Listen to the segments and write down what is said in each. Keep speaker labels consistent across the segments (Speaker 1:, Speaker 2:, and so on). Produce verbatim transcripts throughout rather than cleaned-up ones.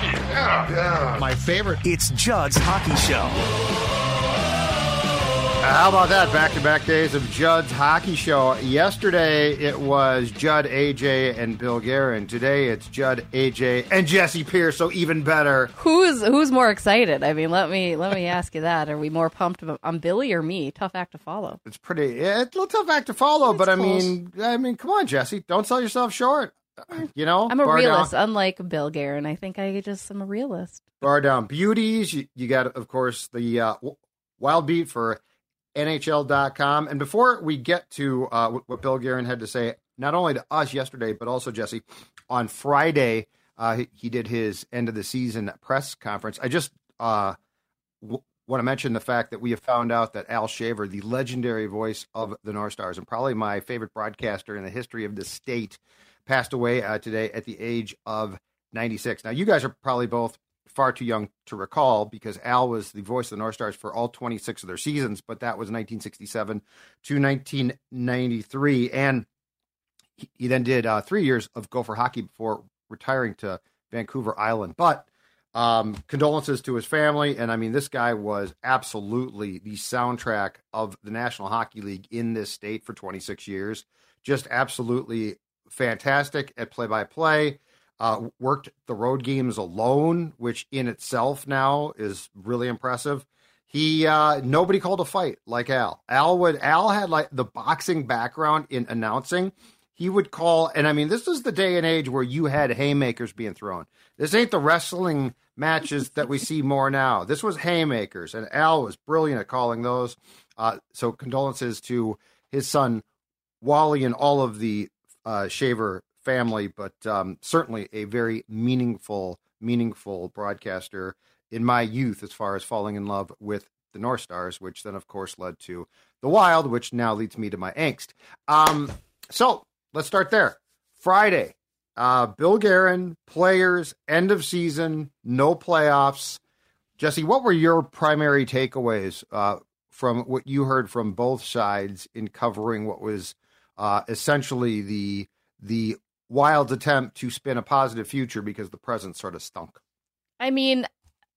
Speaker 1: hockey. Yeah, yeah.
Speaker 2: My favorite.
Speaker 3: It's Judd's Hockey Show.
Speaker 4: How about that? Back-to-back days of Judd's Hockey Show. Yesterday, it was Judd, A J, and Bill Guerin. Today, it's Judd, A J, and Jesse Pierce, so even better.
Speaker 5: Who's who's more excited? I mean, let me let me ask you that. Are we more pumped on Billy or me? Tough act to follow.
Speaker 4: It's pretty, yeah, it's a little tough act to follow,
Speaker 5: It's
Speaker 4: but I
Speaker 5: close.
Speaker 4: mean, I mean, come on, Jesse. Don't sell yourself short. You know?
Speaker 5: I'm a
Speaker 4: bar
Speaker 5: realist,
Speaker 4: down,
Speaker 5: unlike Bill Guerin. I think I just am a realist.
Speaker 4: bar down beauties. You, you got, of course, the uh, Wild Beat for N H L dot com. And before we get to uh, what, what Bill Guerin had to say, not only to us yesterday, but also, Jesse, on Friday, uh, he, he did his end of the season press conference. I just uh, w- want to mention the fact that we have found out that Al Shaver, the legendary voice of the North Stars, and probably my favorite broadcaster in the history of the state, passed away uh, today at the age of ninety-six. Now, you guys are probably both far too young to recall because Al was the voice of the North Stars for all twenty-six of their seasons, but that was nineteen sixty-seven to nineteen ninety-three. And he, he then did uh, three years of Gopher hockey before retiring to Vancouver Island. But um, condolences to his family. And I mean, this guy was absolutely the soundtrack of the National Hockey League in this state for twenty-six years. Just absolutely fantastic at play-by-play. Uh, worked the road games alone, which in itself now is really impressive. He uh, nobody called a fight like Al. Al would Al had like the boxing background in announcing. He would call, and I mean, this is the day and age where you had haymakers being thrown. This ain't the wrestling matches that we see more now. This was haymakers, and Al was brilliant at calling those. Uh, so condolences to his son Wally and all of the uh, Shaver family, but um, certainly a very meaningful, meaningful broadcaster in my youth as far as falling in love with the North Stars, which then, of course, led to the Wild, which now leads me to my angst. Um, so let's start there. Friday, uh, Bill Guerin, players, end of season, no playoffs. Jesse, what were your primary takeaways uh, from what you heard from both sides in covering what was uh, essentially the the Wild's attempt to spin a positive future because the present sort of stunk?
Speaker 5: I mean,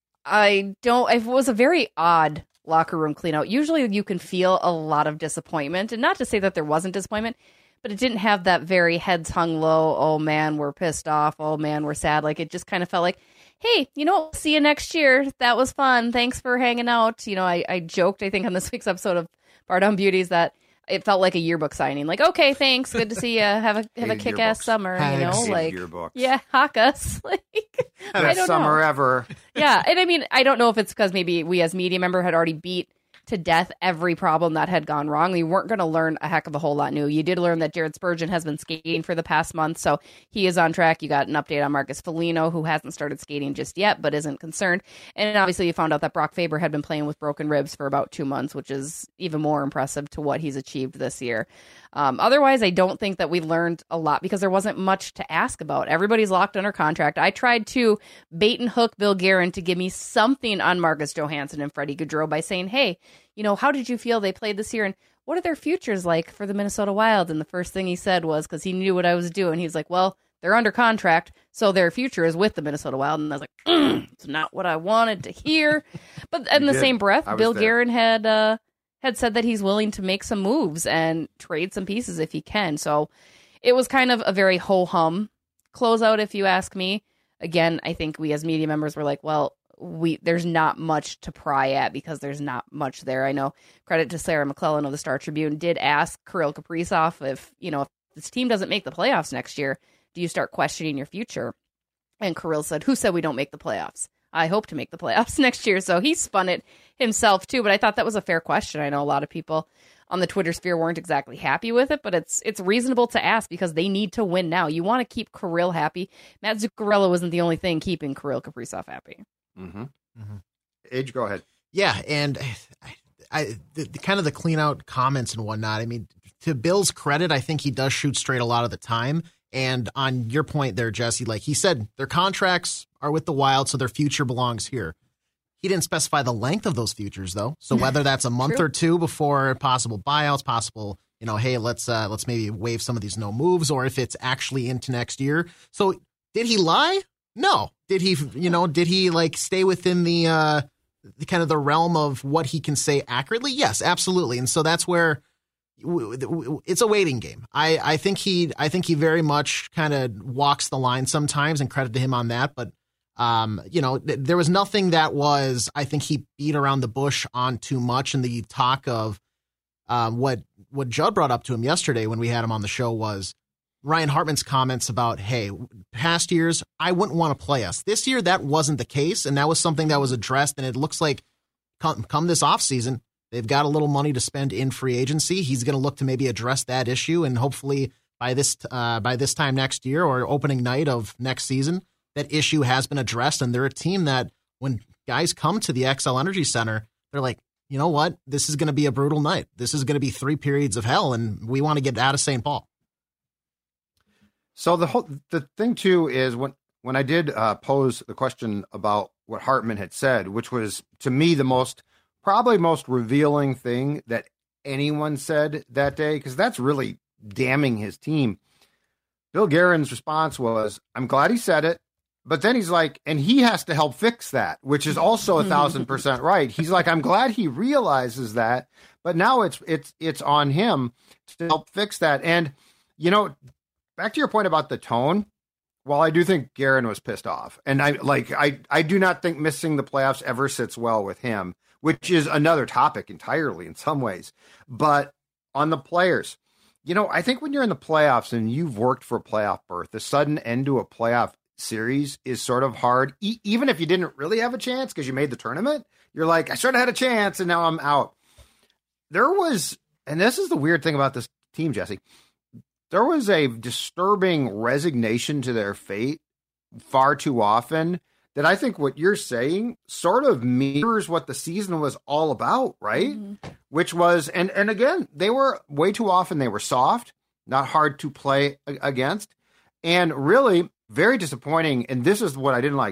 Speaker 5: I don't, it was a very odd locker room cleanout. Usually you can feel a lot of disappointment, and not to say that there wasn't disappointment, but it didn't have that very heads hung low, oh man, we're pissed off, oh man, we're sad. Like, it just kind of felt like, hey, you know, see you next year. That was fun. Thanks for hanging out. You know, I, I joked, I think, on this week's episode of Bar Down Beauties that it felt like a yearbook signing. Like, okay, thanks. Good to see you. Have a have a kick ass summer. You know, like
Speaker 4: yearbooks.
Speaker 5: Yeah, hock us. Like, I
Speaker 4: Best
Speaker 5: don't
Speaker 4: summer
Speaker 5: know.
Speaker 4: ever.
Speaker 5: Yeah, and I mean, I don't know if it's because maybe we as media member had already beat to death every problem that had gone wrong. We weren't going to learn a heck of a whole lot new. You did learn that Jared Spurgeon has been skating for the past month, so he is on track. You got an update on Marcus Foligno, who hasn't started skating just yet, but isn't concerned. And obviously you found out that Brock Faber had been playing with broken ribs for about two months, which is even more impressive to what he's achieved this year. Um, otherwise, I don't think that we learned a lot because there wasn't much to ask about. Everybody's locked under contract. I tried to bait and hook Bill Guerin to give me something on Marcus Johansson and Freddie Gaudreau by saying, hey, you know, how did you feel they played this year? And what are their futures like for the Minnesota Wild? And the first thing he said was, because he knew what I was doing, he's like, well, they're under contract, so their future is with the Minnesota Wild. And I was like, mm, it's not what I wanted to hear. But in the
Speaker 4: did.
Speaker 5: same breath, Bill
Speaker 4: there.
Speaker 5: Guerin had uh, had said that he's willing to make some moves and trade some pieces if he can. So it was kind of a very ho-hum closeout, if you ask me. Again, I think we as media members were like, well, we there's not much to pry at because there's not much there. I know, credit to Sarah McClellan of the Star Tribune did ask Kirill Kaprizov if, you know, if this team doesn't make the playoffs next year, do you start questioning your future? And Kirill said, who said we don't make the playoffs? I hope to make the playoffs next year. So he spun it himself too, but I thought that was a fair question. I know a lot of people on the Twitter sphere weren't exactly happy with it, but it's it's reasonable to ask because they need to win now. You want to keep Kirill happy. Matt Zuccarello wasn't the only thing keeping Kirill Kaprizov happy.
Speaker 4: Mm-hmm.
Speaker 2: Mm-hmm.
Speaker 4: Age, go ahead.
Speaker 2: Yeah, and I, I the, the kind of the clean out comments and whatnot. I mean, to Bill's credit, I think he does shoot straight a lot of the time. And on your point there, Jesse, like he said, their contracts are with the Wild, so their future belongs here. He didn't specify the length of those futures, though. So whether that's a month or two before possible buyouts, possible, you know, hey, let's uh, let's maybe waive some of these no moves, or if it's actually into next year. So did he lie? No. Did he, you know, did he like stay within the, uh, the kind of the realm of what he can say accurately? Yes, absolutely. And so that's where w- w- it's a waiting game. I, I think he, I think he very much kind of walks the line sometimes, and credit to him on that. But, um, you know, th- there was nothing that was, I think he beat around the bush on too much. And the talk of, um, what, what Judd brought up to him yesterday when we had him on the show was Ryan Hartman's comments about, hey, past years, I wouldn't want to play us. This year, that wasn't the case, and that was something that was addressed, and it looks like come, come this offseason, they've got a little money to spend in free agency. He's going to look to maybe address that issue, and hopefully by this uh, by this time next year or opening night of next season, that issue has been addressed, and they're a team that when guys come to the X L Energy Center, they're like, you know what? This is going to be a brutal night. This is going to be three periods of hell, and we want to get out of Saint Paul.
Speaker 4: So the whole the thing too is when when I did uh, pose the question about what Hartman had said, which was to me the most probably most revealing thing that anyone said that day, because that's really damning his team. Bill Guerin's response was, "I'm glad he said it," but then he's like, "and he has to help fix that," which is also a thousand percent right. He's like, "I'm glad he realizes that, but now it's it's it's on him to help fix that." And you know. Back to your point about the tone, while I do think Guerin was pissed off, and I like I, I do not think missing the playoffs ever sits well with him, which is another topic entirely in some ways. But on the players, you know, I think when you're in the playoffs and you've worked for a playoff berth, the sudden end to a playoff series is sort of hard. E- even if you didn't really have a chance because you made the tournament, you're like, I sort of had a chance and now I'm out. There was, and this is the weird thing about this team, Jesse. There was a disturbing resignation to their fate far too often that I think what you're saying sort of mirrors what the season was all about, right? Mm-hmm. Which was, and, and again, they were way too often, they were soft, not hard to play against, and really very disappointing. And this is what I didn't like.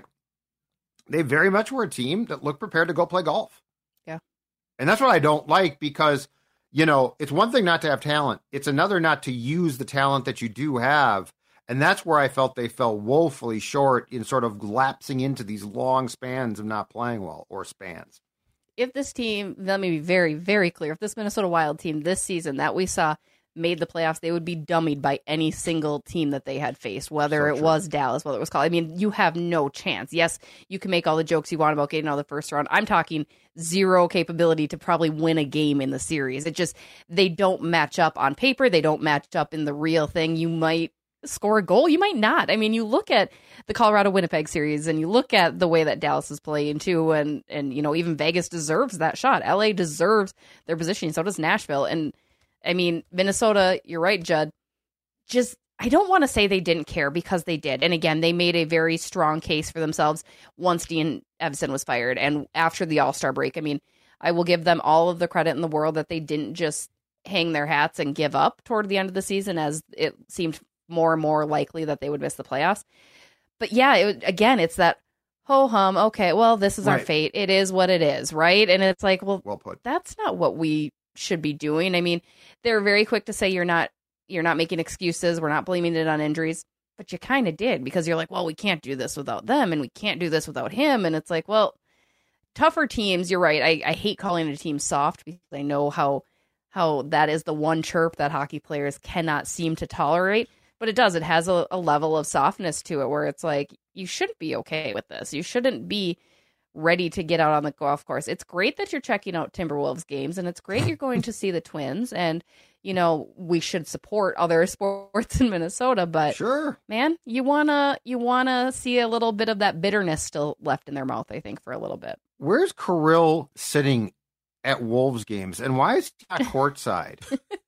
Speaker 4: They very much were a team that looked prepared to go play golf.
Speaker 5: Yeah.
Speaker 4: And that's what I don't like, because you know, it's one thing not to have talent. It's another not to use the talent that you do have. And that's where I felt they fell woefully short in sort of lapsing into these long spans of not playing well, or spans.
Speaker 5: If this team, let me be very, very clear, if this Minnesota Wild team this season that we saw made the playoffs, they would be dummied by any single team that they had faced, whether so it true. was Dallas, whether it was Colorado. I mean, you have no chance. Yes, you can make all the jokes you want about getting out of the first round. I'm talking zero capability to probably win a game in the series. It just, they don't match up on paper. They don't match up in the real thing. You might score a goal. You might not. I mean, you look at the Colorado-Winnipeg series and you look at the way that Dallas is playing too. And, and, you know, even Vegas deserves that shot. L A deserves their positioning. So does Nashville. And I mean, Minnesota, you're right, Judd, just, I don't want to say they didn't care, because they did. And again, they made a very strong case for themselves once Dean Evason was fired and after the All-Star break. I mean, I will give them all of the credit in the world that they didn't just hang their hats and give up toward the end of the season, as it seemed more and more likely that they would miss the playoffs. But yeah, it, again, it's that ho-hum, okay, well, this is right. Our fate. It is what it is, right? And it's like, well,
Speaker 4: well put.
Speaker 5: That's not what we should be doing. I mean, they're very quick to say you're not you're not making excuses. We're not blaming it on injuries, but you kind of did, because you're like, well, we can't do this without them, and we can't do this without him. And it's like, well, tougher teams. You're right. I, I hate calling a team soft, because I know how how that is the one chirp that hockey players cannot seem to tolerate. But it does. It has a, a level of softness to it where it's like, you shouldn't be okay with this. You shouldn't be ready to get out on the golf course. It's great that you're checking out Timberwolves games, and it's great you're going to see the Twins, and you know, we should support other sports in Minnesota, but
Speaker 4: sure,
Speaker 5: man, you wanna you wanna see a little bit of that bitterness still left in their mouth, I think, for a little bit.
Speaker 4: Where's Kirill sitting at Wolves games, and why is he not courtside?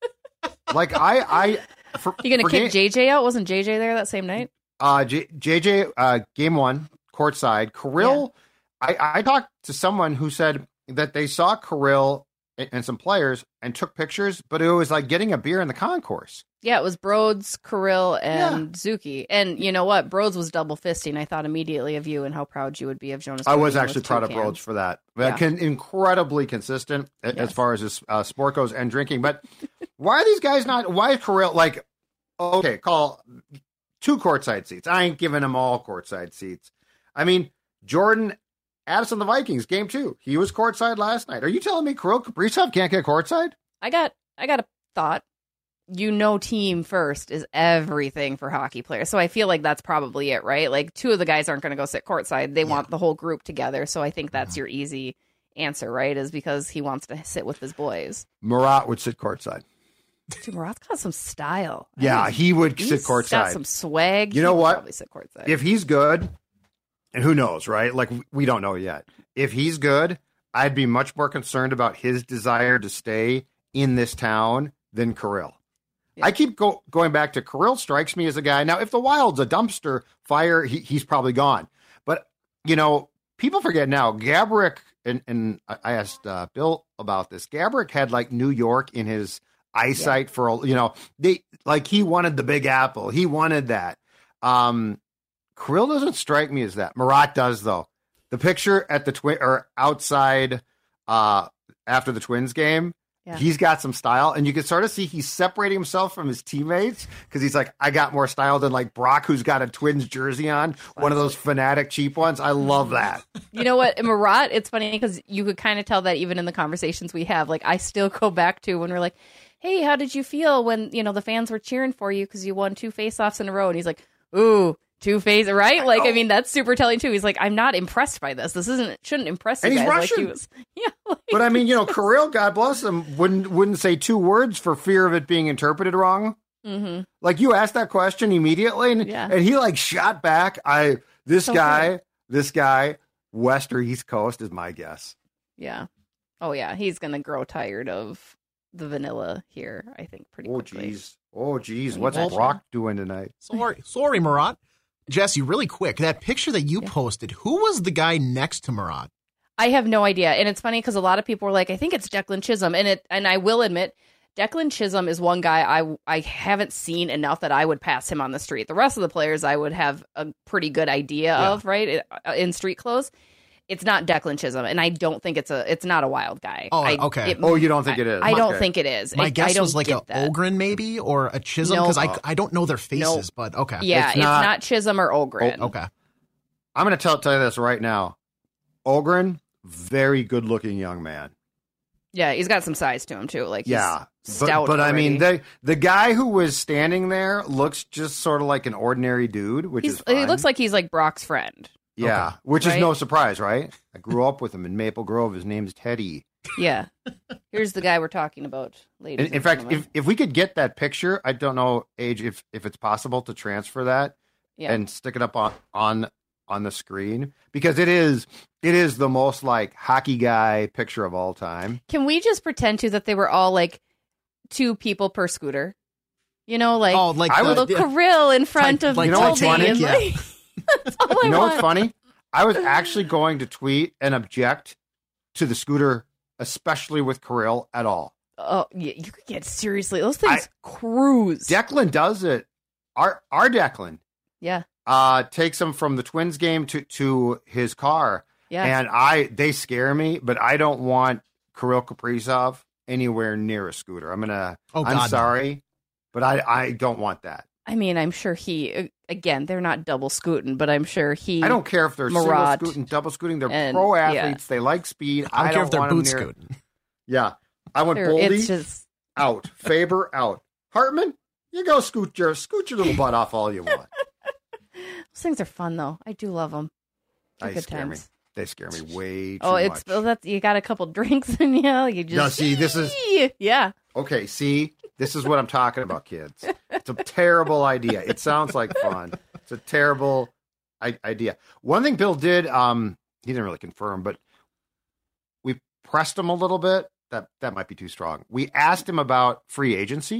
Speaker 4: Like I I for,
Speaker 5: you gonna kick
Speaker 4: game,
Speaker 5: J J out? Wasn't J J there that same night?
Speaker 4: Uh J, JJ uh game one, courtside. Kirill yeah. I, I talked to someone who said that they saw Kirill and, and some players and took pictures, but it was like getting a beer in the concourse.
Speaker 5: Yeah, it was Broads, Kirill, and yeah. Zuki. And you know what? Broads was double fisting. I thought immediately of you and how proud you would be of Jonas.
Speaker 4: I was actually proud of Broads for that. Yeah. Can, incredibly consistent yes. as far as his uh, sport goes and drinking. But why are these guys not? Why is Kirill like? Okay, call two courtside seats. I ain't giving them all courtside seats. I mean, Jordan Addison, the Vikings, game two. He was courtside last night. Are you telling me Kirill Kaprizov can't get courtside?
Speaker 5: I got I got a thought. You know, team first is everything for hockey players. So I feel like that's probably it, right? Like two of the guys aren't going to go sit courtside. They yeah. want the whole group together. So I think that's yeah. your easy answer, right? Is because he wants to sit with his boys.
Speaker 4: Murat would sit courtside.
Speaker 5: Dude, Murat's got some style.
Speaker 4: Yeah, I mean, he would
Speaker 5: he's
Speaker 4: sit courtside.
Speaker 5: Got some swag.
Speaker 4: You know
Speaker 5: he
Speaker 4: what?
Speaker 5: Probably sit courtside.
Speaker 4: If he's good, and who knows, right? Like we don't know yet. If he's good, I'd be much more concerned about his desire to stay in this town than Kirill. Yeah. I keep go, going back to Kirill strikes me as a guy. Now, if the Wild's a dumpster fire, he, he's probably gone. But, you know, people forget now, Gaborik, and, and I asked uh, Bill about this. Gaborik had like New York in his eyesight yeah. for, you know, they like he wanted the Big Apple. He wanted that. Um, Kirill doesn't strike me as that. Murat does, though. The picture at the twin or outside uh, after the Twins game, yeah. he's got some style, and you can sort of see he's separating himself from his teammates because he's like, I got more style than like Brock, who's got a Twins jersey on, one of those fanatic cheap ones. I love that.
Speaker 5: You know what, Murat? It's funny because you could kind of tell that even in the conversations we have. Like, I still go back to when we're like, "Hey, how did you feel when you know the fans were cheering for you because you won two faceoffs in a row?" And he's like, "Ooh." Two phase, right? Like, I, I mean, that's super telling too. He's like, I'm not impressed by this. This isn't shouldn't impress you
Speaker 4: and
Speaker 5: guys.
Speaker 4: He's Russian.
Speaker 5: Like he was, yeah. Like,
Speaker 4: but I mean, you know, Kirill, God bless him, wouldn't wouldn't say two words for fear of it being interpreted wrong.
Speaker 5: Mm-hmm.
Speaker 4: Like you asked that question immediately, and,
Speaker 5: yeah.
Speaker 4: and he like shot back. I this
Speaker 5: so
Speaker 4: guy,
Speaker 5: cool.
Speaker 4: this guy, West or East Coast is my guess.
Speaker 5: Yeah. Oh yeah, he's gonna grow tired of the vanilla here. I think pretty
Speaker 4: oh,
Speaker 5: quickly.
Speaker 4: Oh geez, oh geez, what's Brock doing tonight?
Speaker 2: Sorry, sorry, Murat. Jesse, really quick, that picture that you yeah. posted, who was the guy next to Murat?
Speaker 5: I have no idea. And it's funny because a lot of people were like, I think it's Declan Chisholm. And it, and I will admit, Declan Chisholm is one guy I, I haven't seen enough that I would pass him on the street. The rest of the players I would have a pretty good idea yeah. of, right, in street clothes. It's not Declan Chisholm, and I don't think it's a. It's not a Wild guy.
Speaker 2: Oh,
Speaker 5: I,
Speaker 2: okay.
Speaker 5: It,
Speaker 4: oh, you don't think
Speaker 5: I,
Speaker 4: it is?
Speaker 5: I don't
Speaker 4: okay.
Speaker 5: think it is.
Speaker 2: My
Speaker 5: I,
Speaker 2: guess
Speaker 5: I don't
Speaker 2: was like a
Speaker 5: that.
Speaker 2: Ogren maybe or a Chisholm because nope. I I don't know their faces, nope. but okay.
Speaker 5: Yeah,
Speaker 4: it's
Speaker 5: not,
Speaker 4: not,
Speaker 5: it's not Chisholm or Ogren.
Speaker 2: Oh, okay.
Speaker 4: I'm going to tell tell you this right now. Ogren, very good looking young man.
Speaker 5: Yeah, he's got some size to him too. Like he's
Speaker 4: yeah,
Speaker 5: stout.
Speaker 4: But, but I mean,
Speaker 5: the
Speaker 4: the guy who was standing there looks just sort of like an ordinary dude, which
Speaker 5: he's,
Speaker 4: is fine.
Speaker 5: He looks like he's like Brock's friend.
Speaker 4: Yeah,
Speaker 2: okay.
Speaker 4: which
Speaker 5: right?
Speaker 4: is no surprise, right? I grew up with him in Maple Grove. His name's Teddy.
Speaker 5: Yeah. Here's the guy we're talking about, ladies.
Speaker 4: In, in fact, if, if we could get that picture, I don't know, Age, if, if it's possible to transfer that
Speaker 5: yeah.
Speaker 4: and stick it up on, on on the screen, because it is it is the most like hockey guy picture of all time.
Speaker 5: Can we just pretend to that they were all like two people per scooter? You know, like,
Speaker 2: oh, like
Speaker 5: a little
Speaker 2: the,
Speaker 5: Kirill in front
Speaker 2: like,
Speaker 5: of
Speaker 2: like
Speaker 4: you know what's funny?
Speaker 5: And, like,
Speaker 2: yeah.
Speaker 5: That's all I
Speaker 4: you know
Speaker 5: want.
Speaker 4: what's funny? I was actually going to tweet and object to the scooter, especially with Kirill at all.
Speaker 5: Oh, yeah, you could get seriously. Those things
Speaker 4: I,
Speaker 5: cruise.
Speaker 4: Declan does it. Our our Declan,
Speaker 5: yeah,
Speaker 4: uh, takes him from the Twins game to to his car.
Speaker 5: Yeah,
Speaker 4: and I they scare me, but I don't want Kirill Kaprizov anywhere near a scooter. I'm gonna.
Speaker 2: Oh,
Speaker 4: I'm
Speaker 2: God,
Speaker 4: sorry,
Speaker 2: no.
Speaker 4: but I I don't want that.
Speaker 5: I mean, I'm sure he, again, they're not double scooting, but I'm sure he.
Speaker 4: I don't care if they're
Speaker 5: Murat,
Speaker 4: single scooting, double scooting. They're
Speaker 5: and,
Speaker 4: pro athletes.
Speaker 5: Yeah.
Speaker 4: They like speed.
Speaker 2: I don't
Speaker 4: I
Speaker 2: care
Speaker 4: don't
Speaker 2: if they're
Speaker 4: want
Speaker 2: boot
Speaker 4: them near...
Speaker 2: scooting.
Speaker 4: Yeah. I went
Speaker 5: They're-
Speaker 4: Boldy
Speaker 5: it's just-
Speaker 4: out. Faber out. Hartman, you go scoot your, scoot your little butt off all you want.
Speaker 5: Those things are fun, though. I do love them. They're
Speaker 4: They
Speaker 5: good
Speaker 4: scare
Speaker 5: times.
Speaker 4: me. They scare me way too
Speaker 5: Oh, it's
Speaker 4: much.
Speaker 5: that's you got a couple drinks in you. You just
Speaker 4: No, see, this is-
Speaker 5: yeah.
Speaker 4: Okay, see, this is what I'm talking about, kids. It's a terrible idea. It sounds like fun. It's a terrible I- idea. One thing Bill did, um, he didn't really confirm, but we pressed him a little bit. That that might be too strong. We asked him about free agency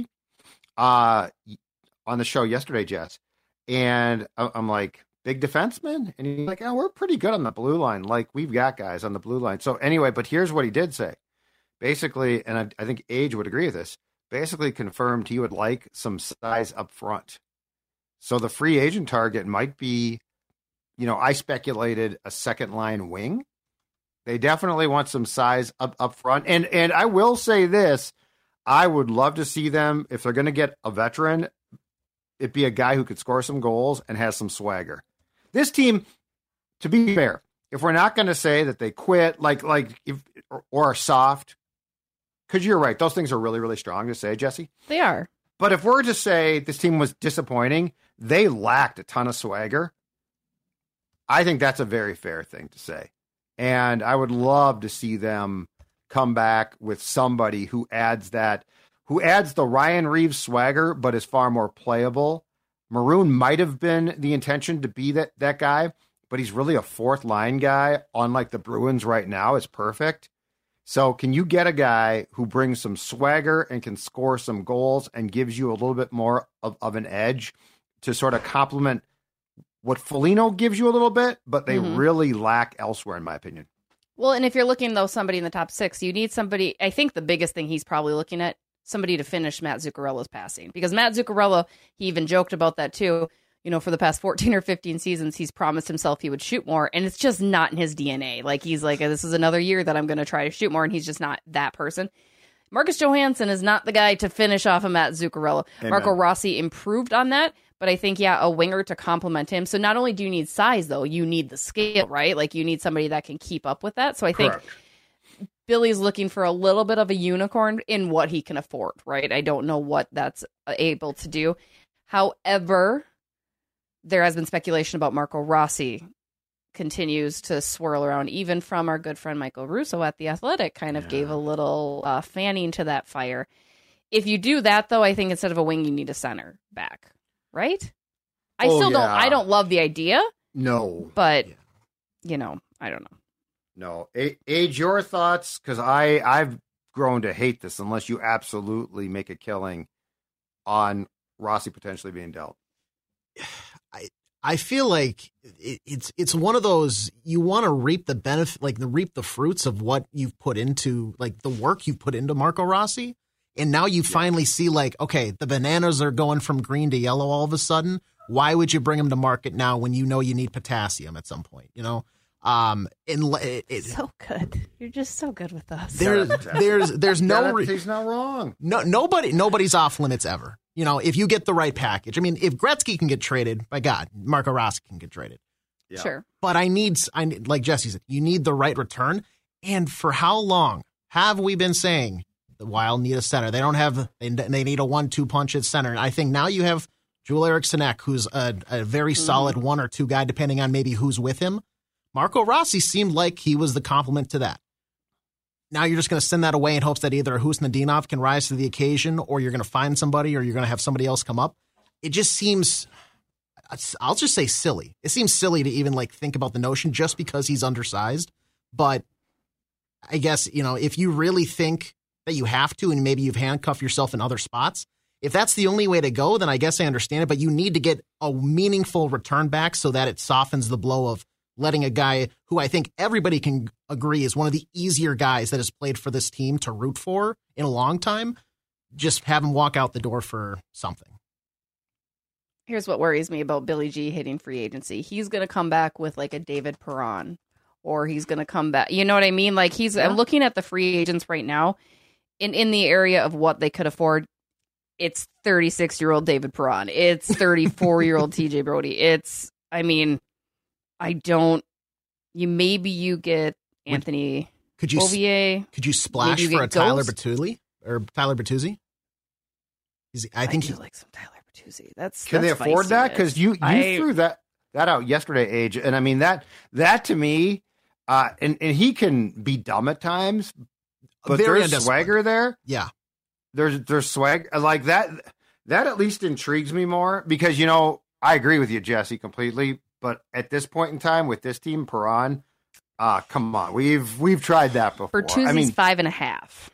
Speaker 4: uh, on the show yesterday, Jess, and I- I'm like, big defenseman? And he's like, oh, we're pretty good on the blue line. Like, we've got guys on the blue line. So anyway, but here's what he did say. Basically, and I, I think Age would agree with this, basically confirmed he would like some size up front. So the free agent target might be, you know, I speculated a second line wing. They definitely want some size up, up front. And and I will say this, I would love to see them, if they're going to get a veteran, it be a guy who could score some goals and has some swagger. This team, to be fair, if we're not going to say that they quit, like like if or, or are soft, because you're right, those things are really really strong to say, Jesse.
Speaker 5: They are.
Speaker 4: But if we're to say this team was disappointing, they lacked a ton of swagger. I think that's a very fair thing to say, and I would love to see them come back with somebody who adds that. Who adds the Ryan Reeves swagger, but is far more playable. Maroon might have been the intention to be that, that guy, but he's really a fourth line guy, unlike the Bruins right now. It's perfect. So can you get a guy who brings some swagger and can score some goals and gives you a little bit more of, of an edge to sort of complement what Foligno gives you a little bit, but they mm-hmm. really lack elsewhere, in my opinion.
Speaker 5: Well, and if you're looking, though, somebody in the top six, you need somebody, I think the biggest thing he's probably looking at, somebody to finish Matt Zuccarello's passing. Because Matt Zuccarello, he even joked about that too. You know, for the past fourteen or fifteen seasons, he's promised himself he would shoot more, and it's just not in his D N A. Like, he's like, this is another year that I'm going to try to shoot more, and he's just not that person. Marcus Johansson is not the guy to finish off of Matt Zuccarello. Amen. Marco Rossi improved on that, but I think, yeah, a winger to complement him. So not only do you need size, though, you need the skill, right? Like, you need somebody that can keep up with that. So I think... Correct. Billy's looking for a little bit of a unicorn in what he can afford, right? I don't know what that's able to do. However, there has been speculation about Marco Rossi continues to swirl around, even from our good friend Michael Russo at The Athletic, kind of yeah. gave a little uh, fanning to that fire. If you do that, though, I think instead of a wing, you need a center back, right? I
Speaker 4: oh,
Speaker 5: still
Speaker 4: yeah.
Speaker 5: don't, I don't love the idea.
Speaker 4: No.
Speaker 5: But, yeah. you know, I don't know.
Speaker 4: No. Age, your thoughts? Because I, I've grown to hate this unless you absolutely make a killing on Rossi potentially being dealt.
Speaker 2: I I feel like it, it's it's one of those, you want to reap the benefit, like the reap the fruits of what you've put into, like the work you've put into Marco Rossi. And now you yeah. finally see, like, okay, the bananas are going from green to yellow all of a sudden. Why would you bring them to market now when you know you need potassium at some point, you know? Um, and it, it,
Speaker 5: so good. You're just so good with us.
Speaker 2: There's, there's, there's no.
Speaker 4: Re- he's not wrong.
Speaker 2: No, nobody, nobody's off limits ever. You know, if you get the right package. I mean, if Gretzky can get traded, by God, Marco Rossi can get traded.
Speaker 4: Yeah.
Speaker 5: Sure.
Speaker 2: But I need, I need, like Jesse said, you need the right return. And for how long have we been saying the Wild need a center? They don't have. They, they need a one-two punch at center. And I think now you have Joel Eriksson Ek, who's a, a very mm-hmm. solid one or two guy, depending on maybe who's with him. Marco Rossi seemed like he was the complement to that. Now you're just going to send that away in hopes that either Husnudinov can rise to the occasion, or you're going to find somebody, or you're going to have somebody else come up. It just seems, I'll just say silly. It seems silly to even like think about the notion just because he's undersized. But I guess, you know, if you really think that you have to, and maybe you've handcuffed yourself in other spots, if that's the only way to go, then I guess I understand it. But you need to get a meaningful return back so that it softens the blow of letting a guy who I think everybody can agree is one of the easier guys that has played for this team to root for in a long time, just have him walk out the door for something.
Speaker 5: Here's what worries me about Billy G hitting free agency. He's going to come back with like a David Perron, or he's going to come back. You know what I mean? Like he's, yeah. I'm looking at the free agents right now in, in the area of what they could afford. It's thirty-six year old David Perron. It's thirty-four year old T J Brody. It's, I mean, I don't. You maybe you get Anthony
Speaker 2: could you
Speaker 5: Beauvillier.
Speaker 2: Could you splash you for a Tyler Bertuzzi or Tyler Bertuzzi? Is he, I think
Speaker 5: I do
Speaker 2: he,
Speaker 5: like some Tyler Bertuzzi. That's
Speaker 4: can
Speaker 5: that's
Speaker 4: they afford
Speaker 5: feisty,
Speaker 4: that? Because you you
Speaker 5: I,
Speaker 4: threw that that out yesterday, Age, and I mean that that to me, uh, and and he can be dumb at times, but there's swagger there.
Speaker 2: Yeah,
Speaker 4: there's there's swag like that. That at least intrigues me more because you know I agree with you, Jesse, completely. But at this point in time, with this team, Perron, uh, come on, we've we've tried that before.
Speaker 5: Bertuzzi's
Speaker 4: I mean,
Speaker 5: five and a half.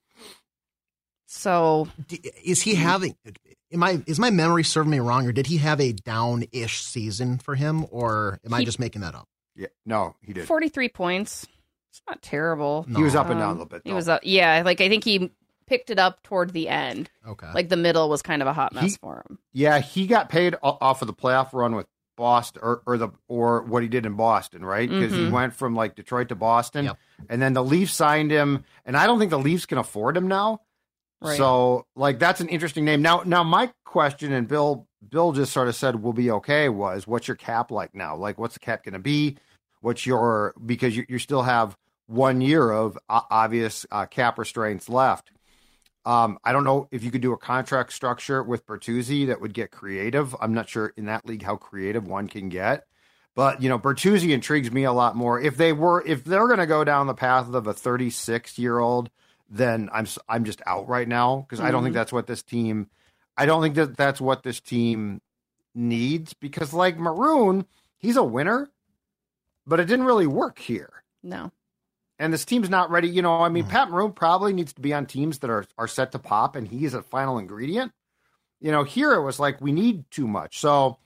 Speaker 5: So
Speaker 2: is he having? Am I is my memory serving me wrong, or did he have a down-ish season for him, or am he, I just making that up?
Speaker 4: Yeah, no, he did.
Speaker 5: forty-three points. It's not terrible.
Speaker 4: No. He was up and down um, a little bit. Though.
Speaker 5: He was up. Yeah, like I think he picked it up toward the end.
Speaker 2: Okay,
Speaker 5: like the middle was kind of a hot mess
Speaker 4: he,
Speaker 5: for him.
Speaker 4: Yeah, he got paid off of the playoff run with Boston, or, or the or what he did in Boston, right? Because mm-hmm. he went from like Detroit to Boston,
Speaker 2: yep.
Speaker 4: and then the Leafs signed him, and I don't think the Leafs can afford him now.
Speaker 5: Right.
Speaker 4: So, like, that's an interesting name. Now, now my question, and Bill, Bill just sort of said, we'll be okay, was what's your cap like now? Like, what's the cap going to be? What's your, because you, you still have one year of uh, obvious uh, cap restraints left. Um, I don't know if you could do a contract structure with Bertuzzi that would get creative. I'm not sure in that league how creative one can get. But, you know, Bertuzzi intrigues me a lot more. If they were, if they're going to go down the path of a thirty-six-year-old, then I'm I'm just out right now because mm-hmm. I don't think that's what this team. I don't think that that's what this team needs because, like Maroon, he's a winner, but it didn't really work here.
Speaker 5: No.
Speaker 4: And this team's not ready. You know, I mean, mm-hmm. Pat Maroon probably needs to be on teams that are are set to pop, and he is a final ingredient. You know, here it was like we need too much. So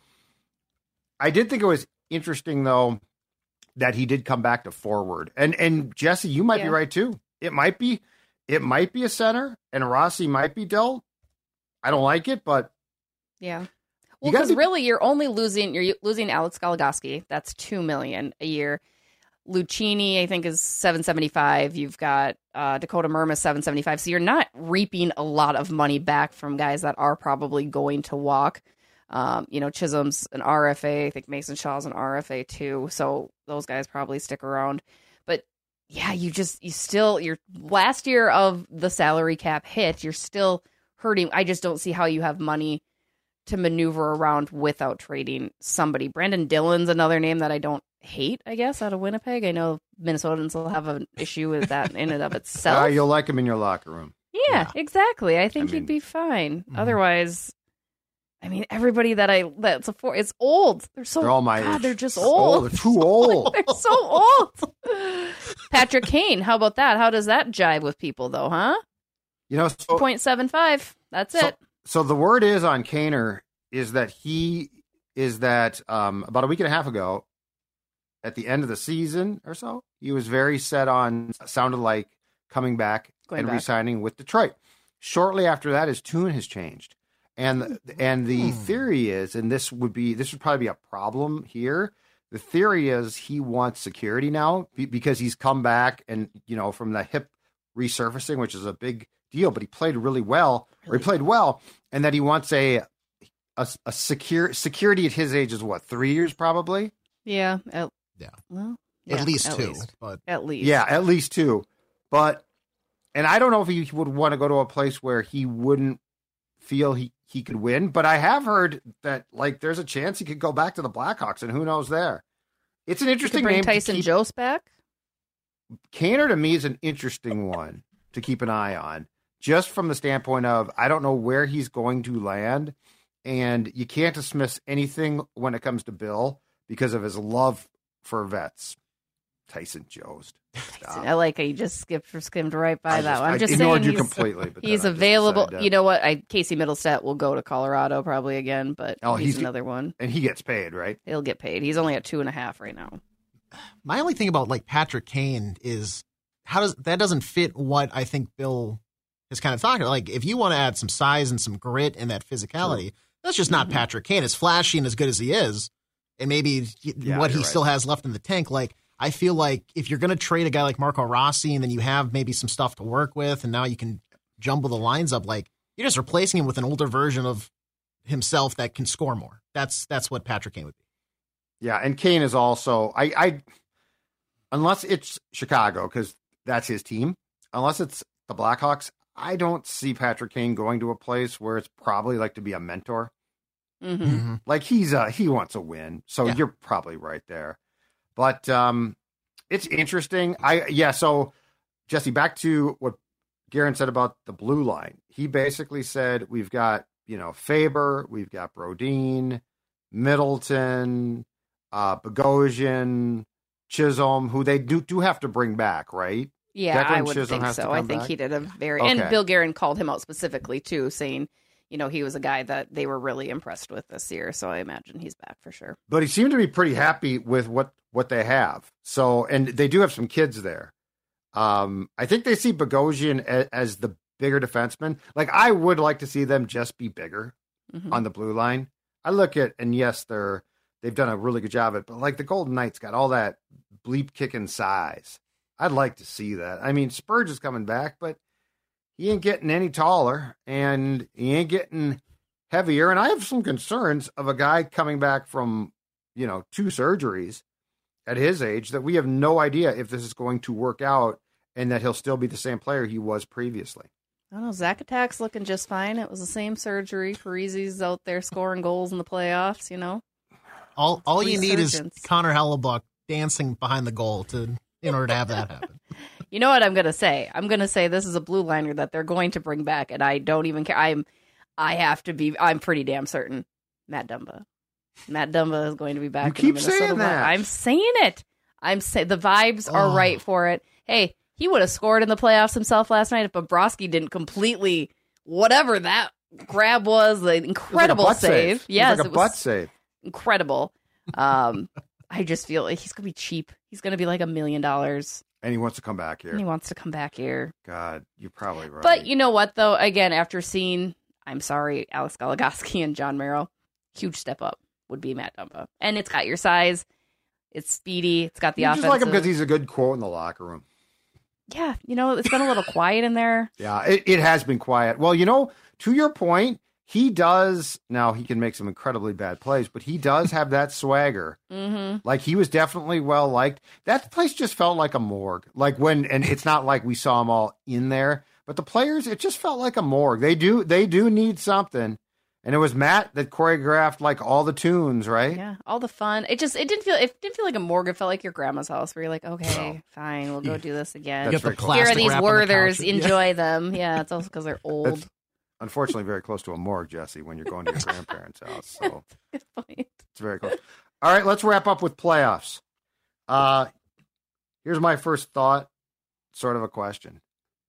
Speaker 4: I did think it was interesting, though, that he did come back to forward. And and Jesse, you might yeah. be right too. It might be, it might be a center, and Rossi might be dealt. I don't like it, but
Speaker 5: yeah. Well, because be- really, you're only losing you're losing Alex Goligoski. That's two million a year. Lucchini, I think, is seven seventy five. You've got uh, Dakota Murma seven seventy five. So you're not reaping a lot of money back from guys that are probably going to walk. Um, you know, Chisholm's an R F A. I think Mason Shaw's an R F A too. So those guys probably stick around. But yeah, you just, you still, your last year of the salary cap hit, you're still hurting. I just don't see how you have money to maneuver around without trading somebody. Brandon Dillon's another name that I don't hate, I guess, out of Winnipeg. I know Minnesotans will have an issue with that in and of itself.
Speaker 4: Uh, you'll like him in your locker room.
Speaker 5: Yeah, yeah. exactly. I think I mean, he'd be fine. Mm-hmm. Otherwise, I mean, everybody that I that's a four, it's old. They're so
Speaker 4: they're all my
Speaker 5: God,
Speaker 4: age.
Speaker 5: They're just old.
Speaker 4: Oh, they're too old.
Speaker 5: They're so old. Patrick Kane, how about that? How does that jive with people, though? Huh?
Speaker 4: You know, so,
Speaker 5: point seven five. That's
Speaker 4: so,
Speaker 5: it.
Speaker 4: So the word is on Kaner is that he is that um, about a week and a half ago, at the end of the season or so, he was very set on sounded like coming back Going and back. re-signing with Detroit. Shortly after that, his tune has changed. And and the hmm. theory is, and this would be this would probably be a problem here. The theory is he wants security now because he's come back and you know from the hip resurfacing, which is a big deal. But he played really well, really? or he played well, and that he wants a a, a secure security at his age is what three years probably.
Speaker 5: Yeah, at,
Speaker 2: yeah,
Speaker 5: well,
Speaker 2: yeah, at least
Speaker 5: at
Speaker 2: two,
Speaker 5: least.
Speaker 2: but
Speaker 5: at least
Speaker 4: yeah, at least two. But and I don't know if he would want to go to a place where he wouldn't feel he. he could win, but I have heard that like there's a chance he could go back to the Blackhawks, and who knows there. It's an interesting
Speaker 5: bring
Speaker 4: name.
Speaker 5: Tyson
Speaker 4: keep...
Speaker 5: Jost back.
Speaker 4: Kaner to me is an interesting one to keep an eye on, just from the standpoint of I don't know where he's going to land, and you can't dismiss anything when it comes to Bill because of his love for vets. Tyson Jost.
Speaker 5: Stop. I like how you just skipped or skimmed right by
Speaker 4: I
Speaker 5: that
Speaker 4: just,
Speaker 5: one. I'm
Speaker 4: I
Speaker 5: just
Speaker 4: ignored
Speaker 5: saying
Speaker 4: you
Speaker 5: he's,
Speaker 4: completely. But
Speaker 5: he's available. You know what? I Casey Middlestat will go to Colorado probably again, but oh, he's, he's another one.
Speaker 4: And he gets paid, right?
Speaker 5: He'll get paid. He's only at two and a half right now.
Speaker 2: My only thing about like Patrick Kane is how does that doesn't fit what I think Bill is kind of talking about. Like if you want to add some size and some grit and that physicality, sure. that's just not mm-hmm. Patrick Kane. As flashy and as good as he is, and maybe yeah, what he right. still has left in the tank, like. I feel like if you're going to trade a guy like Marco Rossi and then you have maybe some stuff to work with and now you can jumble the lines up, like you're just replacing him with an older version of himself that can score more. That's that's what Patrick Kane would be.
Speaker 4: Yeah, and Kane is also I, I unless it's Chicago because that's his team. Unless it's the Blackhawks, I don't see Patrick Kane going to a place where it's probably like to be a mentor.
Speaker 5: Mm-hmm. Mm-hmm.
Speaker 4: Like he's a he wants a win, so yeah. you're probably right there. But um, it's interesting. I yeah. So Jesse, back to what Guerin said about the blue line. He basically said we've got you know Faber, we've got Brodin, Middleton, uh, Bogosian, Chisholm, who they do do have to bring back, right?
Speaker 5: Yeah,
Speaker 4: Declan
Speaker 5: I would
Speaker 4: Chisholm
Speaker 5: think so. I think
Speaker 4: back?
Speaker 5: he did a very
Speaker 4: okay.
Speaker 5: and Bill Guerin called him out specifically too, saying. You know, he was a guy that they were really impressed with this year, so I imagine he's back for sure.
Speaker 4: But he seemed to be pretty happy with what, what they have. So, and they do have some kids there. Um, I think they see Bogosian as, as the bigger defenseman. Like, I would like to see them just be bigger mm-hmm. on the blue line. I look at, and yes, they're they've done a really good job of it, but like the Golden Knights got all that bleep kicking size. I'd like to see that. I mean, Spurge is coming back, but he ain't getting any taller, and he ain't getting heavier. And I have some concerns of a guy coming back from, you know, two surgeries at his age that we have no idea if this is going to work out and that he'll still be the same player he was previously.
Speaker 5: I don't know. Zach Attack's looking just fine. It was the same surgery. Parizi's out there scoring goals in the playoffs, you know.
Speaker 2: All all you need is
Speaker 5: Resurgence.
Speaker 2: Connor Hellebuck dancing behind the goal to in order to have that happen.
Speaker 5: You know what I'm going to say? I'm going to say this is a blue liner that they're going to bring back, and I don't even care. I'm, I have to be, I'm pretty damn certain. Matt Dumba. Matt Dumba is going to be back.
Speaker 4: You
Speaker 5: in
Speaker 4: keep
Speaker 5: the Minnesota
Speaker 4: saying
Speaker 5: Wild.
Speaker 4: that.
Speaker 5: I'm saying it. I'm saying the vibes are
Speaker 2: Oh.
Speaker 5: right for it. Hey, he would have scored in the playoffs himself last night if Bobrovsky didn't completely, whatever that grab was, the incredible
Speaker 4: It was like a butt
Speaker 5: save.
Speaker 4: save.
Speaker 5: Yes,
Speaker 4: it was like a
Speaker 5: it
Speaker 4: butt
Speaker 5: was
Speaker 4: save.
Speaker 5: incredible. Um, I just feel like he's going to be cheap. He's going to be like a million dollars.
Speaker 4: And he wants to come back
Speaker 5: And he
Speaker 4: here.
Speaker 5: wants to come back here.
Speaker 4: God, you're probably right.
Speaker 5: But you know what, though? Again, after seeing, I'm sorry, Alex Goligoski and John Merrill, huge step up would be Matt Dumba. And it's got your size. It's speedy. It's got the
Speaker 4: you
Speaker 5: offensive.
Speaker 4: just like him because he's a good quote in the locker room.
Speaker 5: Yeah, you know, it's been a little quiet in there.
Speaker 4: Yeah, it, it has been quiet. Well, you know, to your point, he does, now he can make some incredibly bad plays, but he does have that swagger.
Speaker 5: Mm-hmm.
Speaker 4: Like, he was definitely well liked. That place just felt like a morgue. Like when, and it's not like we saw them all in there, but the players, it just felt like a morgue. They do, they do need something. And it was Matt that choreographed like all the tunes, right?
Speaker 5: Yeah, all the fun. It just, it didn't feel, it didn't feel like a morgue. It felt like your grandma's house where you're like, okay, fine, we'll go do this again.
Speaker 2: You
Speaker 4: That's
Speaker 2: got the
Speaker 4: very cool.
Speaker 5: Here are
Speaker 2: plastic
Speaker 5: these
Speaker 2: wrap on the
Speaker 5: Werthers.
Speaker 2: couch. Yeah.
Speaker 5: Enjoy them. Yeah, it's also because they're old.
Speaker 4: That's unfortunately very close to a morgue, Jesse, when you're going to your grandparents' house. So
Speaker 5: Good point.
Speaker 4: it's very close. All right, let's wrap up with playoffs. Uh, here's my first thought, sort of a question.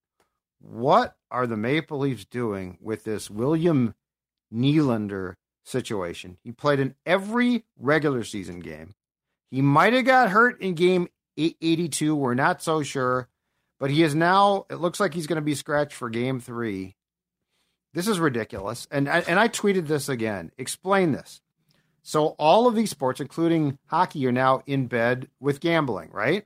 Speaker 4: What are the Maple Leafs doing with this William Nylander situation? He played in every regular season game. He might have got hurt in game eighty-two. We're not so sure. But he is now, it looks like he's going to be scratched for game three. This is ridiculous. And, and I tweeted this again. Explain this. So all of these sports, including hockey, are now in bed with gambling, right?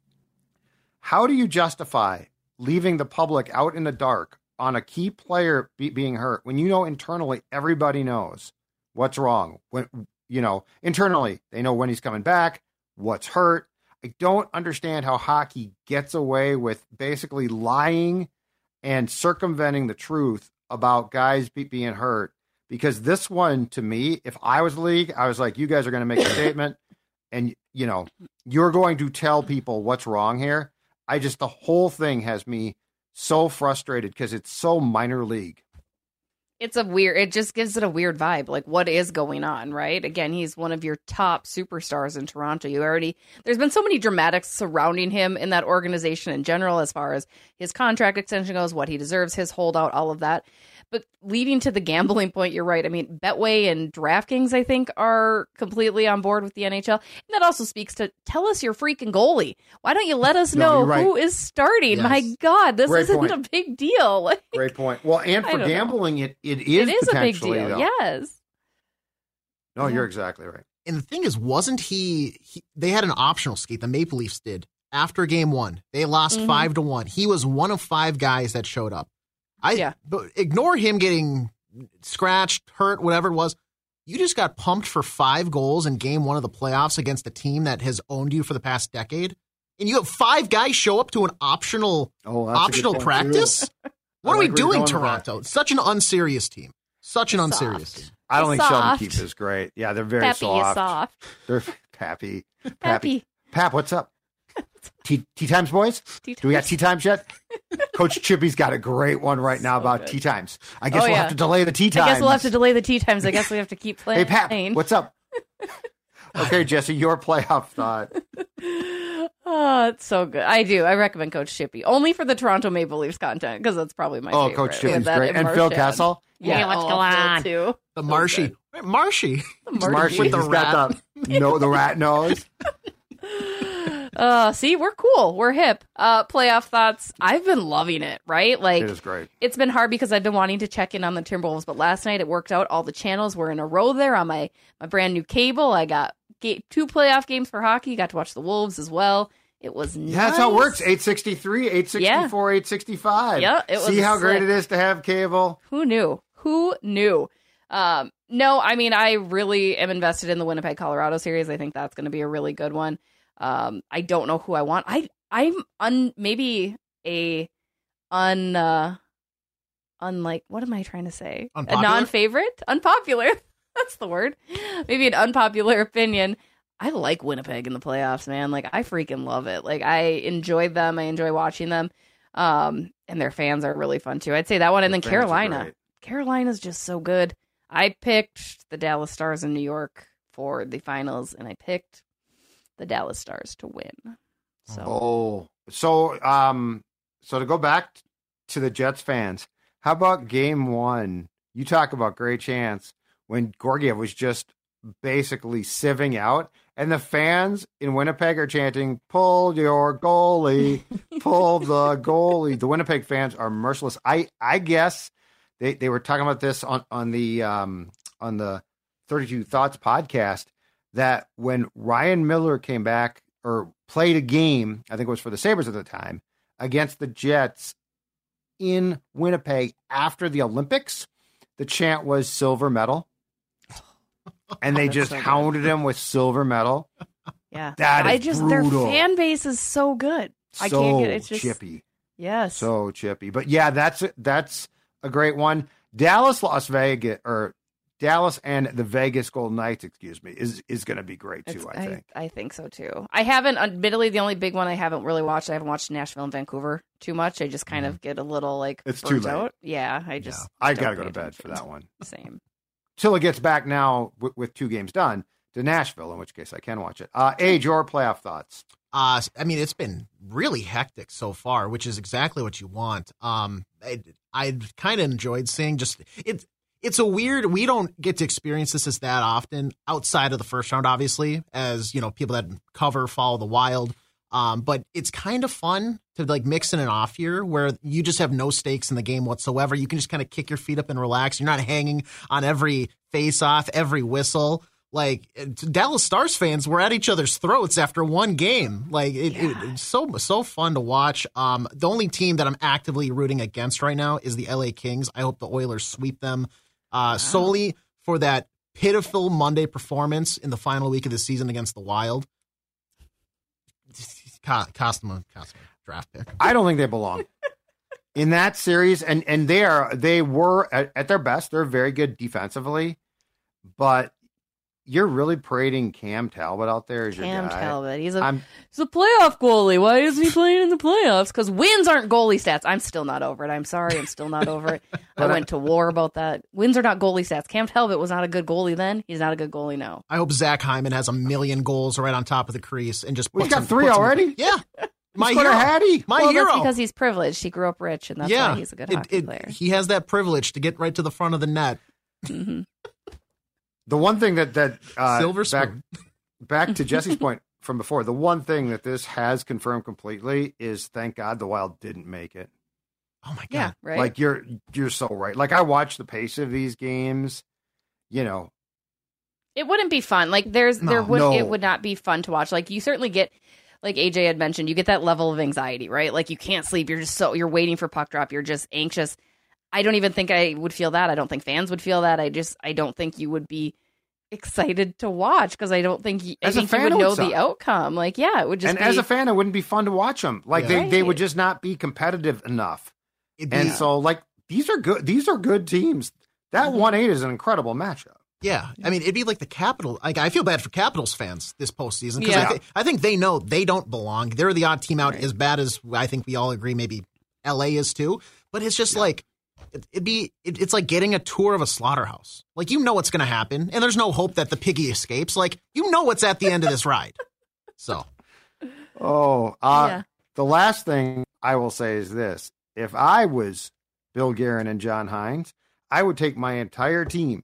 Speaker 4: How do you justify leaving the public out in the dark on a key player be, being hurt when you know internally everybody knows what's wrong? When, you know, internally they know when he's coming back, what's hurt. I don't understand how hockey gets away with basically lying and circumventing the truth about guys be, being hurt. Because this one, to me, if I was the league, I was like, you guys are going to make a statement and, you know, you're going to tell people what's wrong here. I just, the whole thing has me so frustrated because it's so minor league.
Speaker 5: It's a weird, it just gives it a weird vibe. Like, what is going on, right? Again, he's one of your top superstars in Toronto. You already, there's been so many dramatics surrounding him in that organization in general, as far as his contract extension goes, what he deserves, his holdout, all of that. But leading to the gambling point, you're right. I mean, Betway and DraftKings, I think, are completely on board with the N H L. And that also speaks to, tell us your freaking goalie. Why don't you let us
Speaker 4: No,
Speaker 5: know
Speaker 4: you're right.
Speaker 5: who is starting?
Speaker 2: Yes.
Speaker 5: My God, this
Speaker 4: Great
Speaker 5: isn't
Speaker 4: point.
Speaker 5: a big deal. Like,
Speaker 4: Great point. Well, and
Speaker 5: I
Speaker 4: for
Speaker 5: don't know.
Speaker 4: gambling, it, it is
Speaker 5: it is a big
Speaker 4: potentially,
Speaker 5: deal.
Speaker 4: though.
Speaker 5: Yes.
Speaker 4: No,
Speaker 5: Yeah.
Speaker 4: you're exactly right.
Speaker 2: And the thing is, wasn't he, he? They had an optional skate. The Maple Leafs did after game one. They lost
Speaker 5: Mhm.
Speaker 2: five to one. He was one of five guys that showed up. I
Speaker 5: Yeah.
Speaker 2: but ignore him getting scratched, hurt, whatever it was. You just got pumped for five goals in game one of the playoffs against a team that has owned you for the past decade, and you have five guys show up to an optional
Speaker 4: Oh, that's a good
Speaker 2: optional
Speaker 4: point,
Speaker 2: practice.
Speaker 4: too.
Speaker 2: What
Speaker 4: I
Speaker 2: are we
Speaker 4: like where you're
Speaker 2: doing,
Speaker 4: going with that.
Speaker 2: Toronto? Such an unserious team. Such an
Speaker 5: Soft.
Speaker 2: unserious team.
Speaker 4: I don't think Sheldon
Speaker 5: Soft.
Speaker 4: Keefe is great. Yeah, they're very
Speaker 5: Pappy
Speaker 4: soft.
Speaker 5: is soft.
Speaker 4: They're Pappy. Pappy.
Speaker 5: Pappy.
Speaker 4: Pap, what's up? Tea, tea times, boys?
Speaker 5: Tea
Speaker 4: Do we got
Speaker 5: times.
Speaker 4: tea times yet? Coach Chippy's got a great one right now
Speaker 5: So
Speaker 4: about
Speaker 5: good.
Speaker 4: tea times. I guess
Speaker 5: Oh,
Speaker 4: we'll
Speaker 5: yeah.
Speaker 4: have to delay the tea times.
Speaker 5: I guess we'll have to delay the tea times. I guess we have to keep
Speaker 4: Hey,
Speaker 5: playing.
Speaker 4: Pap, what's up? Okay, Jesse, your playoff thought.
Speaker 5: Oh, it's so good. I do. I recommend Coach Chippy only for the Toronto Maple Leafs content because that's probably my
Speaker 4: Oh,
Speaker 5: favorite.
Speaker 4: Coach
Speaker 5: With
Speaker 4: Chippy's
Speaker 5: that
Speaker 4: great. And Phil
Speaker 5: Marchand.
Speaker 4: Kessel?
Speaker 5: Yeah,
Speaker 1: Hey, what's
Speaker 5: oh,
Speaker 1: going
Speaker 5: Phil
Speaker 1: on?
Speaker 5: Too.
Speaker 2: The
Speaker 5: So
Speaker 2: Marshy,
Speaker 5: good.
Speaker 2: Marshy.
Speaker 4: Marshy,
Speaker 2: with the
Speaker 4: he's
Speaker 2: rat.
Speaker 4: got the, no, the rat nose.
Speaker 5: Uh, see, we're cool. We're hip. Uh, playoff thoughts. I've been loving it, right? Like,
Speaker 4: It is great.
Speaker 5: it's been hard because I've been wanting to check in on the Timberwolves, but last night it worked out. All the channels were in a row there on my, my brand new cable. I got ga- two playoff games for hockey. Got to watch the Wolves as well. It was nice.
Speaker 4: Yeah, that's how it works. eight sixty-three, eight sixty-four,
Speaker 5: yeah.
Speaker 4: eight sixty-five.
Speaker 5: Yeah, it was
Speaker 4: See how
Speaker 5: sick.
Speaker 4: great it is to have cable?
Speaker 5: Who knew? Who knew? Um, no, I mean, I really am invested in the Winnipeg, Colorado series. I think that's going to be a really good one. Um, I don't know who I want. I, I'm un, maybe a un, uh, unlike, what am I trying to say?
Speaker 2: Unpopular?
Speaker 5: A non-favorite? Unpopular. That's the word. Maybe an unpopular opinion. I like Winnipeg in the playoffs, man. Like, I freaking love it. Like, I enjoy them. I enjoy watching them. Um, and their fans are really fun too. I'd say that one. And
Speaker 4: The
Speaker 5: then
Speaker 4: fans are
Speaker 5: Carolina.
Speaker 4: great.
Speaker 5: Carolina's just so good. I picked the Dallas Stars in New York for the finals, and I picked the Dallas Stars to win. So
Speaker 4: Oh, so um, so to go back to the Jets fans, how about game one? You talk about great chance when Georgiev was just basically sieving out, and the fans in Winnipeg are chanting, "Pull your goalie, pull the goalie." The Winnipeg fans are merciless. I I guess they, they were talking about this on on the um on the thirty-two Thoughts podcast, that when Ryan Miller came back or played a game, I think it was for the Sabres at the time, against the Jets in Winnipeg after the Olympics, the chant was silver medal. And they
Speaker 5: That's
Speaker 4: just
Speaker 5: so good.
Speaker 4: hounded him with silver medal.
Speaker 5: yeah,
Speaker 4: That is
Speaker 5: I just
Speaker 4: brutal.
Speaker 5: their fan base is so good.
Speaker 4: So
Speaker 5: I can't get it's just
Speaker 4: chippy.
Speaker 5: yes.
Speaker 4: So chippy. But yeah, that's that's a great one. Dallas, Las Vegas, or Dallas and the Vegas Golden Knights, excuse me, is is going to be great too,
Speaker 5: It's-
Speaker 4: I think.
Speaker 5: I, think so too. I haven't, admittedly, the only big one I haven't really watched. I haven't watched Nashville and Vancouver too much. I just kind of get a little like
Speaker 4: It's too
Speaker 5: burnt
Speaker 4: late.
Speaker 5: out. Yeah, I just
Speaker 4: Yeah. I
Speaker 5: don't
Speaker 4: got to go
Speaker 5: pay
Speaker 4: to bed
Speaker 5: attention.
Speaker 4: for that one.
Speaker 5: Same.
Speaker 4: Till it gets back now with, with two games done to Nashville, in which case I can watch it. Uh, Age, your playoff thoughts?
Speaker 2: Uh, I mean, it's been really hectic so far, which is exactly what you want. Um, I, I kind of enjoyed seeing just it. It's a weird. We don't get to experience this as that often outside of the first round, obviously, as you know, people that cover follow the Wild. Um, but it's kind of fun to like mix in an off year where you just have no stakes in the game whatsoever. You can just kind of kick your feet up and relax. You're not hanging on every face off, every whistle. Like Dallas Stars fans were at each other's throats after one game. Like it, it, it's so so fun to watch. Um, the only team that I'm actively rooting against right now is the L A Kings. I hope the Oilers sweep them uh, wow. solely for that pitiful Monday performance in the final week of the season against the Wild. Cost them a, cost them a draft pick.
Speaker 4: I don't think they belong in that series, and and they are they were at, at their best. They're very good defensively, but you're really parading Cam Talbot out there as your
Speaker 5: Cam
Speaker 4: guy.
Speaker 5: Talbot, he's a
Speaker 4: I'm,
Speaker 5: he's a playoff goalie. Why isn't he playing in the playoffs? Because wins aren't goalie stats. I'm still not over it. I'm sorry, I'm still not over it. I went to war about that. Wins are not goalie stats. Cam Talbot was not a good goalie then. He's not a good goalie now.
Speaker 2: I hope Zach Hyman has a million goals right on top of the crease and just
Speaker 4: well,
Speaker 2: puts
Speaker 4: he's got
Speaker 2: him-
Speaker 4: three
Speaker 2: puts him-
Speaker 4: already.
Speaker 2: Yeah, my
Speaker 4: He's got
Speaker 2: hero.
Speaker 4: a Hattie.
Speaker 2: My
Speaker 5: well,
Speaker 2: hero.
Speaker 5: that's because he's privileged. He grew up rich, and that's
Speaker 2: yeah,
Speaker 5: why he's a good
Speaker 2: It-
Speaker 5: hockey
Speaker 2: it-
Speaker 5: player.
Speaker 2: He has that privilege to get right to the front of the net.
Speaker 5: Mm-hmm.
Speaker 4: The one thing that that uh,
Speaker 2: Silver
Speaker 4: back
Speaker 2: spoon.
Speaker 4: back to Jesse's point from before, the one thing that this has confirmed completely is thank God the Wild didn't make it.
Speaker 2: Oh my god!
Speaker 5: Yeah, right.
Speaker 4: Like you're you're so right. Like I watch the pace of these games, you know.
Speaker 5: It wouldn't be fun. Like there's
Speaker 2: No,
Speaker 5: there would
Speaker 4: no.
Speaker 5: it would not be fun to watch. Like you certainly get, like A J had mentioned, you get that level of anxiety, right? Like you can't sleep. You're just so you're waiting for puck drop. You're just anxious. I don't even think I would feel that. I don't think fans would feel that. I just I don't think you would be excited to watch because I don't think you, I
Speaker 4: As a
Speaker 5: think
Speaker 4: fan,
Speaker 5: you
Speaker 4: it
Speaker 5: would
Speaker 4: would
Speaker 5: know
Speaker 4: suck.
Speaker 5: the outcome. Like yeah, it would just
Speaker 4: And
Speaker 5: be,
Speaker 4: as a fan, it wouldn't be fun to watch them. Like
Speaker 2: Yeah.
Speaker 4: they, they would
Speaker 5: Right.
Speaker 4: just not be competitive enough.
Speaker 2: It'd be-
Speaker 4: And so like these are good these are good teams. That
Speaker 5: Mm-hmm.
Speaker 4: one eight is an incredible matchup.
Speaker 2: Yeah, I mean, it'd be like the Capital. Like, I feel bad for Capitals fans this postseason because
Speaker 5: Yeah.
Speaker 2: I, th- I think they know they don't belong. They're the odd team out,
Speaker 5: Right.
Speaker 2: as bad as I think we all agree. Maybe L A is too. But it's just like it, it'd be. It, it's like getting a tour of a slaughterhouse. Like you know what's going to happen, and there's no hope that the piggy escapes. Like you know what's at the end of this ride. So
Speaker 4: Oh, uh,
Speaker 5: Yeah.
Speaker 4: the last thing I will say is this. If I was Bill Guerin and John Hines, I would take my entire team,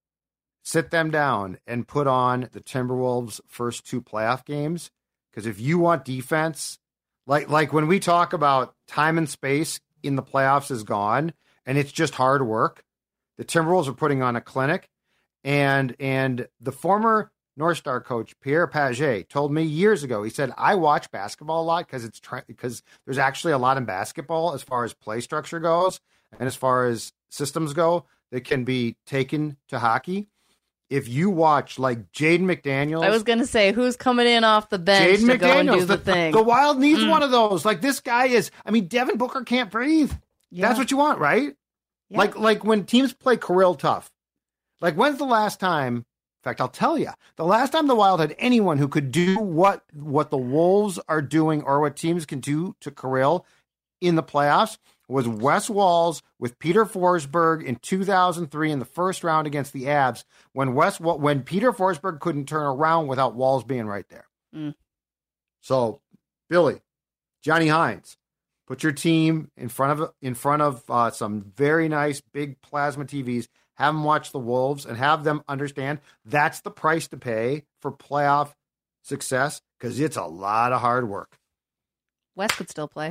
Speaker 4: sit them down, and put on the Timberwolves' first two playoff games. Because if you want defense, like like when we talk about time and space in the playoffs is gone, and it's just hard work, the Timberwolves are putting on a clinic. And and the former North Star coach Pierre Paget told me years ago. He said, I watch basketball a lot because it's try- because there's actually a lot in basketball as far as play structure goes and as far as systems go that can be taken to hockey. If you watch like Jaden McDaniels.
Speaker 5: I was going to say, who's coming in off the bench
Speaker 4: Jaden
Speaker 5: to go and
Speaker 4: McDaniels,
Speaker 5: do the,
Speaker 4: the
Speaker 5: thing?
Speaker 4: The Wild needs
Speaker 5: Mm.
Speaker 4: one of those. Like this guy is, I mean, Devin Booker can't breathe.
Speaker 5: Yeah.
Speaker 4: That's what you want, right?
Speaker 5: Yeah.
Speaker 4: Like like when teams play Kirill tough. Like when's the last time, in fact, I'll tell you, the last time the Wild had anyone who could do what what the Wolves are doing or what teams can do to Kirill in the playoffs was Wes Walz with Peter Forsberg in two thousand three in the first round against the Avs when Wes when Peter Forsberg couldn't turn around without Walz being right there.
Speaker 5: Mm.
Speaker 4: So, Billy, Johnny Hines, put your team in front of in front of uh, some very nice big plasma T Vs. Have them watch the Wolves and have them understand that's the price to pay for playoff success because it's a lot of hard work.
Speaker 5: Wes could still play.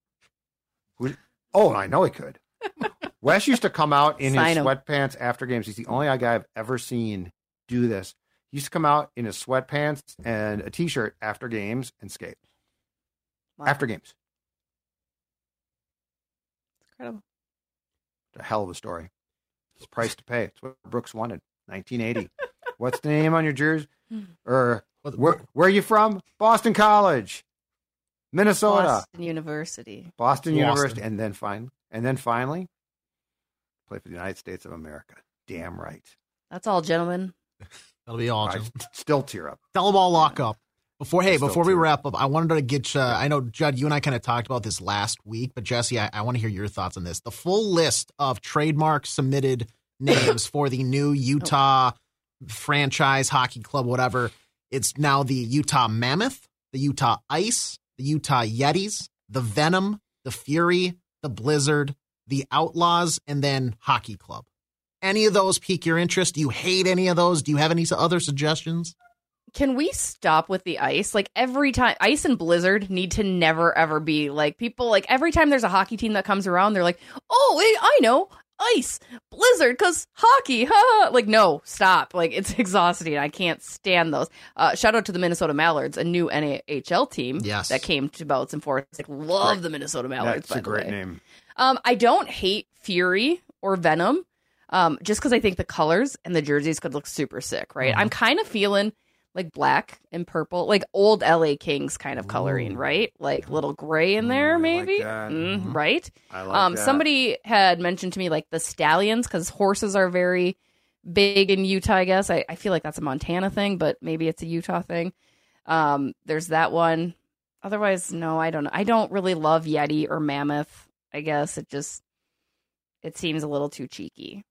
Speaker 4: Oh, I know he could. Wes used to come out in
Speaker 5: Sign
Speaker 4: his
Speaker 5: him.
Speaker 4: sweatpants after games. He's the only guy I've ever seen do this. He used to come out in his sweatpants and a T-shirt after games and skate.
Speaker 5: Wow.
Speaker 4: After games.
Speaker 5: Incredible.
Speaker 4: It's a hell of a story. It's a price to pay. It's what Brooks wanted. nineteen eighty. What's the name on your jersey? Or where, where are you from? Boston College. Minnesota.
Speaker 5: Boston University.
Speaker 4: Boston
Speaker 2: Boston.
Speaker 4: University. And then finally, and then finally, play for the United States of America. Damn right.
Speaker 5: That's all, gentlemen.
Speaker 2: That'll be awesome.
Speaker 4: I still tear up.
Speaker 2: Tell them all lock up. Before, hey,
Speaker 4: Still
Speaker 2: before we
Speaker 4: too.
Speaker 2: wrap up, I wanted to get you, I know, Judd, you and I kind of talked about this last week, but Jesse, I, I want to hear your thoughts on this. The full list of trademark submitted names for the new Utah franchise, hockey club, whatever. It's now the Utah Mammoth, the Utah Ice, the Utah Yetis, the Venom, the Fury, the Blizzard, the Outlaws, and then Hockey Club. Any of those pique your interest? Do you hate any of those? Do you have any other suggestions?
Speaker 5: Can we stop with the ice? Like every time, ice and Blizzard need to never ever be like people. Like every time there's a hockey team that comes around, they're like, "Oh, wait, I know, ice, Blizzard, because hockey." Ha! Like, no, stop. Like it's exhausting. I can't stand those. Uh, shout out to the Minnesota Mallards, a new N A H L team
Speaker 2: Yes.
Speaker 5: that came to Belts and Forts. Like, love
Speaker 4: Great.
Speaker 5: the Minnesota Mallards.
Speaker 4: That's
Speaker 5: by
Speaker 4: a great
Speaker 5: the way.
Speaker 4: name.
Speaker 5: Um, I don't hate Fury or Venom, um, just because I think the colors and the jerseys could look super sick. Right?
Speaker 2: Mhm.
Speaker 5: I'm kind of feeling like black and purple, like old L A Kings kind of coloring,
Speaker 2: Ooh.
Speaker 5: right? Like little gray in there,
Speaker 4: Ooh, I like
Speaker 5: maybe.
Speaker 4: that.
Speaker 5: Mm,
Speaker 2: Mhm.
Speaker 5: Right?
Speaker 4: I like
Speaker 5: um,
Speaker 4: that.
Speaker 5: somebody had mentioned to me like the stallions because horses are very big in Utah. I guess I, I feel like that's a Montana thing, but maybe it's a Utah thing. Um, there's that one. Otherwise, no, I don't know. I don't really love Yeti or Mammoth. I guess it just it seems a little too cheeky.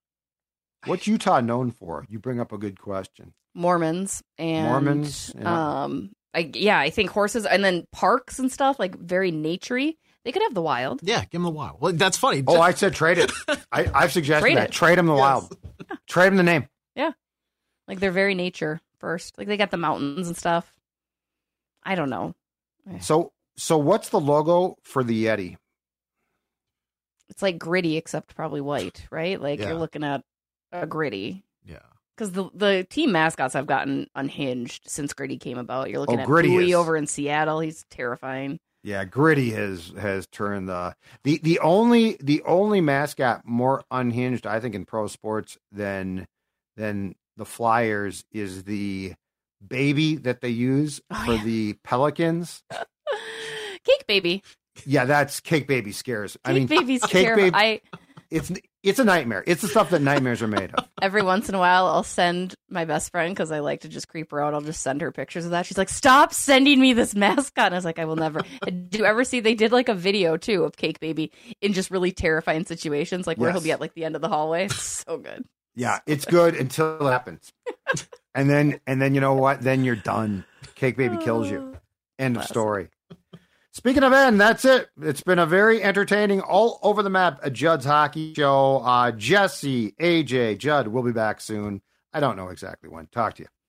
Speaker 4: What's Utah known for? You bring up a good question.
Speaker 5: Mormons and
Speaker 4: Mormons, yeah.
Speaker 5: um I yeah, I think horses and then parks and stuff, like very naturey. They could have the wild.
Speaker 2: Yeah, give him the wild. Well, that's funny.
Speaker 4: Oh, I said trade it. I, I've suggested
Speaker 5: Trade
Speaker 4: that.
Speaker 5: it.
Speaker 4: Trade him the
Speaker 2: Yes.
Speaker 4: wild. Trade him the name.
Speaker 5: Like they're very nature first. Like they got the mountains and stuff. I don't know.
Speaker 4: So, so what's the logo for the Yeti?
Speaker 5: It's like gritty except probably white, right? Like
Speaker 2: Yeah.
Speaker 5: you're looking at a gritty.
Speaker 2: Yeah.
Speaker 5: Because the, the team mascots have gotten unhinged since Gritty came about. You're looking
Speaker 4: Oh,
Speaker 5: at
Speaker 4: Gritty
Speaker 5: Bowie
Speaker 4: is-
Speaker 5: over in Seattle. He's terrifying.
Speaker 4: Yeah, Gritty has has turned the the the only the only mascot more unhinged, I think, in pro sports than than the Flyers is the baby that they use
Speaker 5: Oh,
Speaker 4: for
Speaker 5: yeah.
Speaker 4: the Pelicans.
Speaker 5: Cake Baby.
Speaker 4: Yeah, that's Cake Baby scares.
Speaker 5: Cake
Speaker 4: I mean,
Speaker 5: Baby's
Speaker 4: Cake
Speaker 5: terrifying.
Speaker 4: Baby-
Speaker 5: I
Speaker 4: it's it's a nightmare. It's the stuff that nightmares are made of.
Speaker 5: every once in a while I'll send my best friend because I like to just creep her out. I'll just send her pictures of that. She's like, "Stop sending me this mascot." And I was like, "I will never." Do you ever see they did like a video too of Cake Baby in just really terrifying situations, like where
Speaker 4: Yes.
Speaker 5: he'll be at like the end of the hallway? It's so good.
Speaker 4: Yeah, it's good until it happens, and then and then you know what? Then you're done. Cake Baby kills you. End of
Speaker 5: Classic.
Speaker 4: story. Speaking of end, that's it. It's been a very entertaining, all over the map, a Judd's Hockey Show. Uh, Jesse, A J, Judd, we'll be back soon. I don't know exactly when. Talk to you.